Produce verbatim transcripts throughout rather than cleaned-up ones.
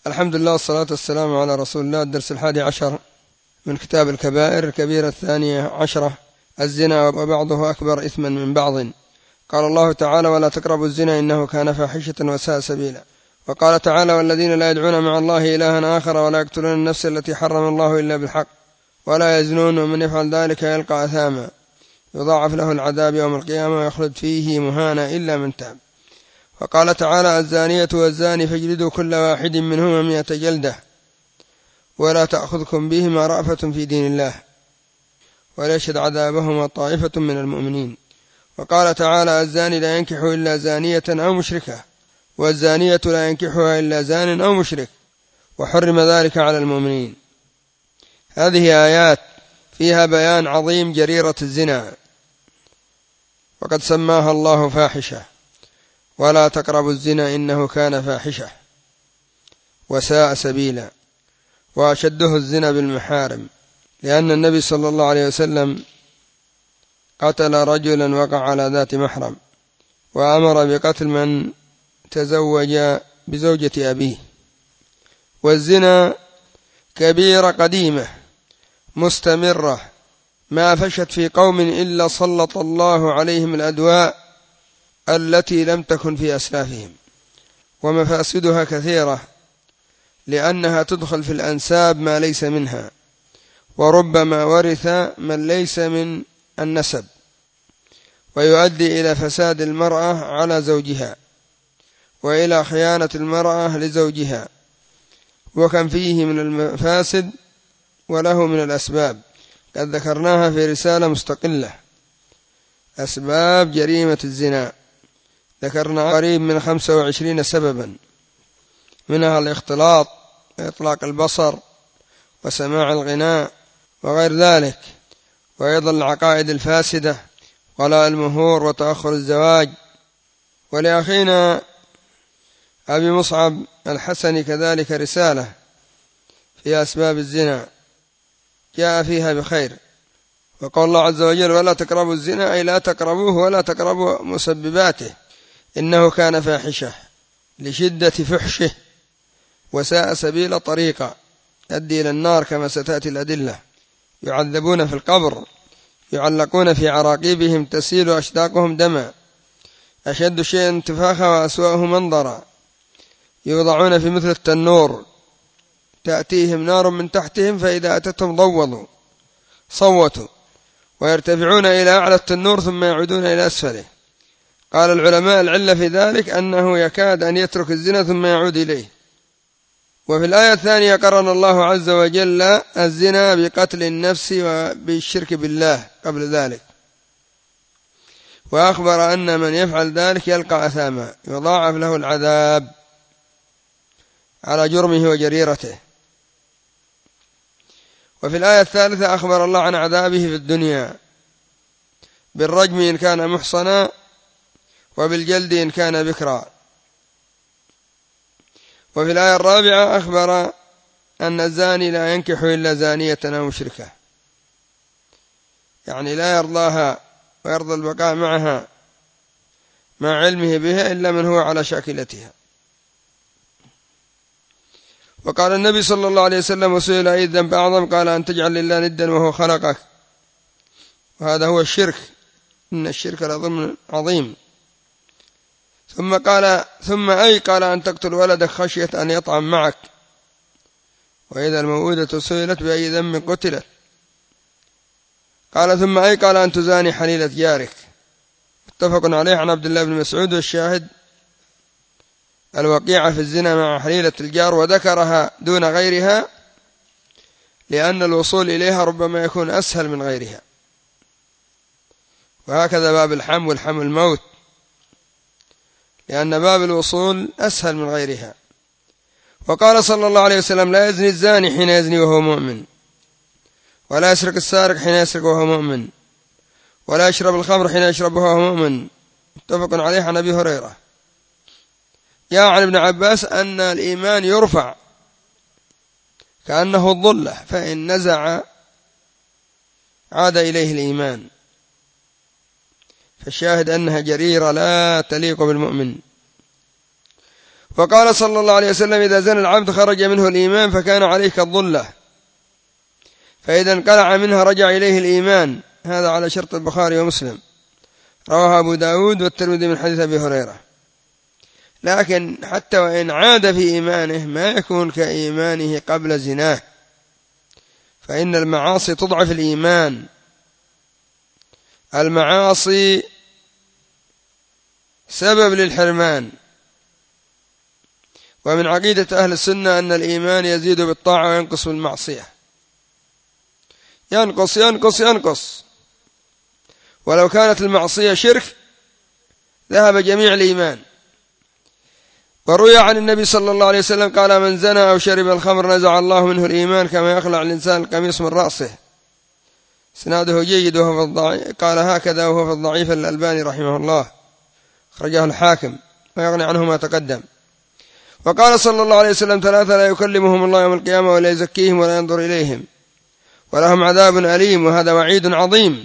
الحمد لله والصلاة والسلام على رسول الله. الدرس الحادي عشر من كتاب الكبائر. الكبيرة الثانية عشرة الزنا، وبعضه أكبر إثما من بعض. قال الله تعالى: ولا تقربوا الزنا إنه كان فاحشة وساء سبيلا. وقال تعالى: والذين لا يدعون مع الله إلها آخر ولا يقتلون النفس التي حرم الله إلا بالحق ولا يزنون ومن يفعل ذلك يلقى أثاما يضاعف له العذاب يوم القيامة ويخلد فيه مهانا إلا من تاب. وقال تعالى: الزانية والزاني فاجلدوا كل واحد منهما مئة جلدة ولا تأخذكم بهما رأفة في دين الله وليشهد عذابهما طائفة من المؤمنين. وقال تعالى: الزاني لا ينكح إلا زانية أو مشركة والزانية لا ينكحها إلا زان أو مشرك وحرم ذلك على المؤمنين. هذه آيات فيها بيان عظيم جريرة الزنا، وقد سماها الله فاحشة: ولا تقربوا الزنا إنه كان فاحشة وساء سبيلا. وأشده الزنا بالمحارم، لأن النبي صلى الله عليه وسلم قتل رجلا وقع على ذات محرم، وأمر بقتل من تزوج بزوجة أبيه. والزنا كبيرة قديمة مستمرة ما فشت في قوم إلا سلط الله عليهم الأدواء التي لم تكن في أسلافهم. ومفاسدها كثيرة، لأنها تدخل في الأنساب ما ليس منها، وربما ورث من ليس من النسب، ويؤدي إلى فساد المرأة على زوجها وإلى خيانة المرأة لزوجها. وكم فيه من المفاسد وله من الأسباب قد ذكرناها في رسالة مستقلة: أسباب جريمة الزنا. ذكرنا قريب من خمسة وعشرين سببا، منها الاختلاط وإطلاق البصر وسماع الغناء وغير ذلك، وأيضا العقائد الفاسدة ولاء المهور وتأخر الزواج. ولأخينا أبي مصعب الحسني كذلك رسالة في أسباب الزنا جاء فيها بخير. وقال الله عز وجل: ولا تقربوا الزنا، أي لا تقربوه ولا تقربوا مسبباته، إنه كان فاحشة لشدة فحشه وساء سبيل طريقة يؤدي إلى النار كما ستأتي الأدلة. يعذبون في القبر، يعلقون في عراقيبهم تسيل أشداقهم دما، أشد شيء انتفاخا وأسوأه منظرا. يوضعون في مثل التنور، تأتيهم نار من تحتهم فإذا أتتهم ضوضوا صوتوا، ويرتفعون إلى أعلى التنور ثم يعودون إلى أسفله. قال العلماء: العلة في ذلك أنه يكاد أن يترك الزنا ثم يعود إليه. وفي الآية الثانية قرن الله عز وجل الزنا بقتل النفس وبالشرك بالله قبل ذلك، وأخبر أن من يفعل ذلك يلقى أثاما يضاعف له العذاب على جرمه وجريرته. وفي الآية الثالثة أخبر الله عن عذابه في الدنيا بالرجم إن كان محصنا وبالجلد إن كان بكرا. وفي الآية الرابعة أخبر أن الزاني لا ينكح إلا زانية أو مشركة، يعني لا يرضاها ويرضى البقاء معها مع علمه بها إلا من هو على شاكلتها. وقال النبي صلى الله عليه وسلم: وسئل أي الذنب أعظم؟ قال: أن تجعل لله ندا وهو خلقك. وهذا هو الشرك، إن الشرك لظلم عظيم. ثم قال ثم أي قال: أن تقتل ولدك خشية أن يطعم معك. وإذا الموءودة سئلت بأي ذنب قتلت. قال ثم أي قال: أن تزاني حليلة جارك. متفق عليه عن عبد الله بن مسعود. والشاهد الوقيعة في الزنا مع حليلة الجار، وذكرها دون غيرها لأن الوصول إليها ربما يكون أسهل من غيرها. وهكذا باب الحم والحم الموت، لأن باب الوصول أسهل من غيرها. وقال صلى الله عليه وسلم: لا يزني الزاني حين يزني وهو مؤمن، ولا يسرق السارق حين يسرق وهو مؤمن، ولا يشرب الخمر حين يشرب وهو مؤمن. متفق عليه عن أبي هريرة. جاء عن ابن عباس أن الإيمان يرفع كأنه الظلة، فإن نزع عاد إليه الإيمان. فالشاهد أنها جريرة لا تليق بالمؤمن. وقال صلى الله عليه وسلم إذا زنى العبد خرج منه الإيمان فكان عليه كالظلة، فإذا انقلع منها رجع إليه الإيمان. هذا على شرط البخاري ومسلم، رواه أبو داود والترمذي من حديث أبي هريرة. لكن حتى وإن عاد في إيمانه ما يكون كإيمانه قبل زناه، فإن المعاصي تضعف الإيمان. المعاصي سبب للحرمان، ومن عقيدة أهل السنة أن الإيمان يزيد بالطاعة وينقص بالمعصية، ينقص ينقص ينقص، ولو كانت المعصية شرك ذهب جميع الإيمان. وروي عن النبي صلى الله عليه وسلم قال من زنى أو شرب الخمر نزع الله منه الإيمان كما يخلع الإنسان القميص من رأسه. سناده جيد وهو في الضعيف، قال هكذا وهو في الضعيف الألباني رحمه الله، خرجه الحاكم ويغني عنه ما تقدم. وقال صلى الله عليه وسلم ثلاثة لا يكلمهم الله يوم القيامة ولا يزكيهم ولا ينظر إليهم ولهم عذاب أليم، وهذا وعيد عظيم.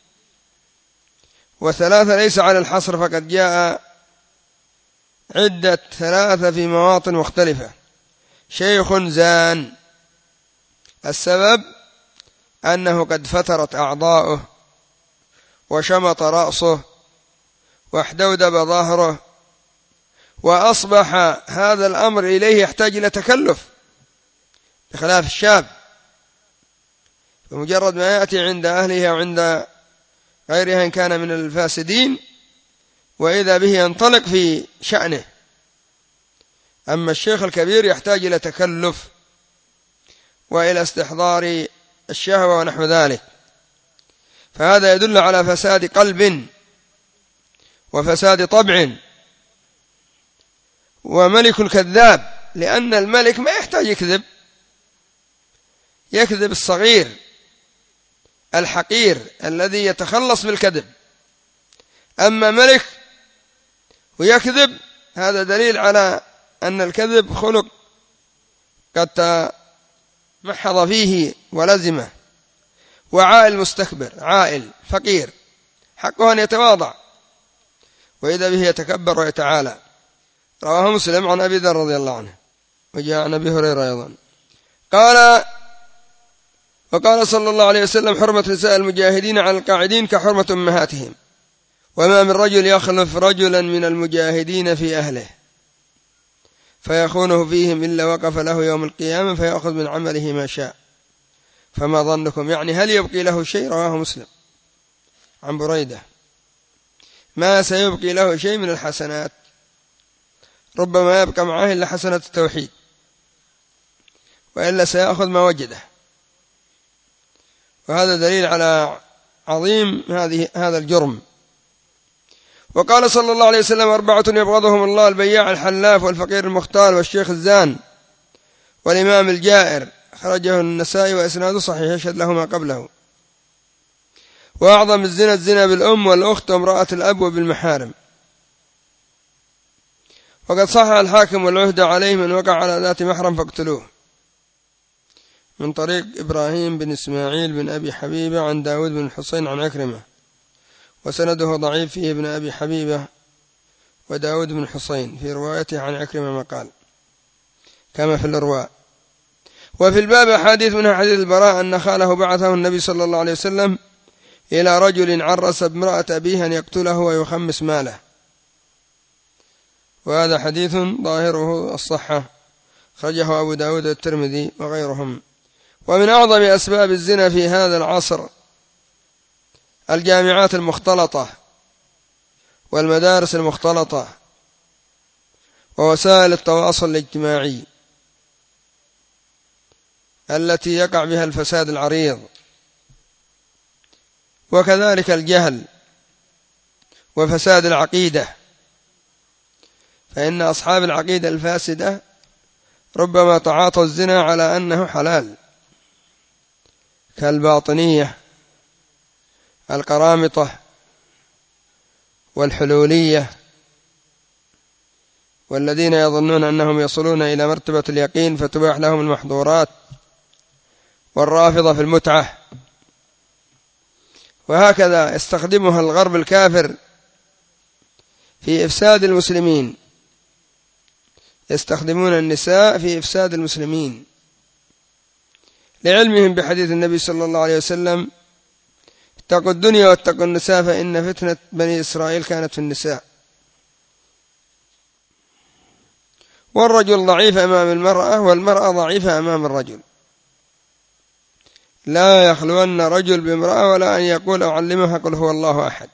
وثلاثة ليس على الحصر، فقد جاء عدة ثلاثة في مواطن مختلفة. شيخ زان، السبب أنه قد فترت أعضاؤه وشمط رأسه واحدودب ظهره، وأصبح هذا الأمر إليه يحتاج إلى تكلف، بخلاف الشاب بمجرد ما يأتي عند أهله أو عند غيرها إن كان من الفاسدين وإذا به ينطلق في شأنه. أما الشيخ الكبير يحتاج إلى تكلف وإلى استحضار الشهوة ونحو ذلك، فهذا يدل على فساد قلب وفساد طبع. وملك كذاب، لأن الملك ما يحتاج يكذب، يكذب الصغير الحقير الذي يتخلص بالكذب. أما ملك ويكذب، هذا دليل على أن الكذب خلق قد تمحض فيه ولزمه. وعائل مستكبر، عائل فقير حقه أن يتواضع، وإذا به يتكبر ويتعالى. رواه مسلم عن أبي ذر رضي الله عنه، وجاء عن أبي هريرة أيضا قال وقال صلى الله عليه وسلم حرمة نساء المجاهدين على القاعدين كحرمة أمهاتهم، وما من رجل يخلف رجلا من المجاهدين في أهله فيخونه فيهم إلا وقف له يوم القيامة فيأخذ من عمله ما شاء، فما ظنكم؟ يعني هل يبقي له شيء؟ رواه مسلم عن بريدة، ما سيبقي له شيء من الحسنات، ربما يبقى معه إلا حسنة التوحيد، وإلا سيأخذ ما وجده. وهذا دليل على عظيم هذه هذا الجرم. وقال صلى الله عليه وسلم أربعة يبغضهم الله البياع الحلاف والفقير المختال والشيخ الزان والإمام الجائر، خرجه النسائي وإسناده صحيح يشهد له ما قبله. وأعظم الزنا الزنا بالأم والأخت وامرأة الأب وبالمحارم. وقد صح الحاكم والعهد عليه من وقع على ذات محرم فاقتلوه، من طريق إبراهيم بن إسماعيل بن أبي حبيبة عن داود بن الحسين عن عكرمة، وسنده ضعيف فيه ابن أبي حبيبة وداود بن الحسين في روايته عن عكرمة ما قال كما في الرواء. وفي الباب حديث منها حديث البراء أن خاله بعثه النبي صلى الله عليه وسلم إلى رجل عرس بامرأة أبيه أن يقتله ويخمس ماله، وهذا حديث ظاهره الصحة، خرجه أبو داود والترمذي وغيرهم. ومن أعظم أسباب الزنا في هذا العصر الجامعات المختلطة والمدارس المختلطة ووسائل التواصل الاجتماعي التي يقع بها الفساد العريض، وكذلك الجهل وفساد العقيدة، فإن أصحاب العقيدة الفاسدة ربما تعاطوا الزنا على أنه حلال، كالباطنية القرامطة والحلولية، والذين يظنون أنهم يصلون إلى مرتبة اليقين فتباح لهم المحظورات، والرافضة في المتعة. وهكذا يستخدمها الغرب الكافر في إفساد المسلمين يستخدمون النساء في إفساد المسلمين، لعلمهم بحديث النبي صلى الله عليه وسلم: اتقوا الدنيا واتقوا النساء فإن فتنة بني إسرائيل كانت في النساء. والرجل ضعيف أمام المرأة، والمرأة ضعيفة أمام الرجل. لا يخلون رجل بامرأة ولا أن يقول أعلمها قل هو الله أحد،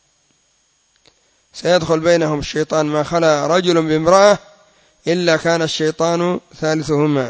سيدخل بينهم الشيطان. ما خلا رجل بامرأة إلا كان الشيطان ثالثهما.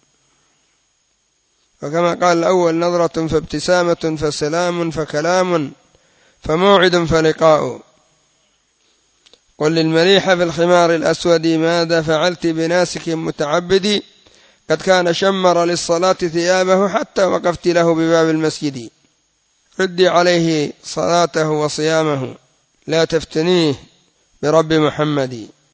وكما قال الأول: نظرة فابتسامة فسلام فكلام فموعد فلقاء. قل للمليحة في الخمار الأسود ماذا فعلت بناسك متعبدي، قد كان شمر للصلاة ثيابه حتى وقفت له بباب المسجد. ردي عليه صلاته وصيامه، لا تفتنيه برب محمد.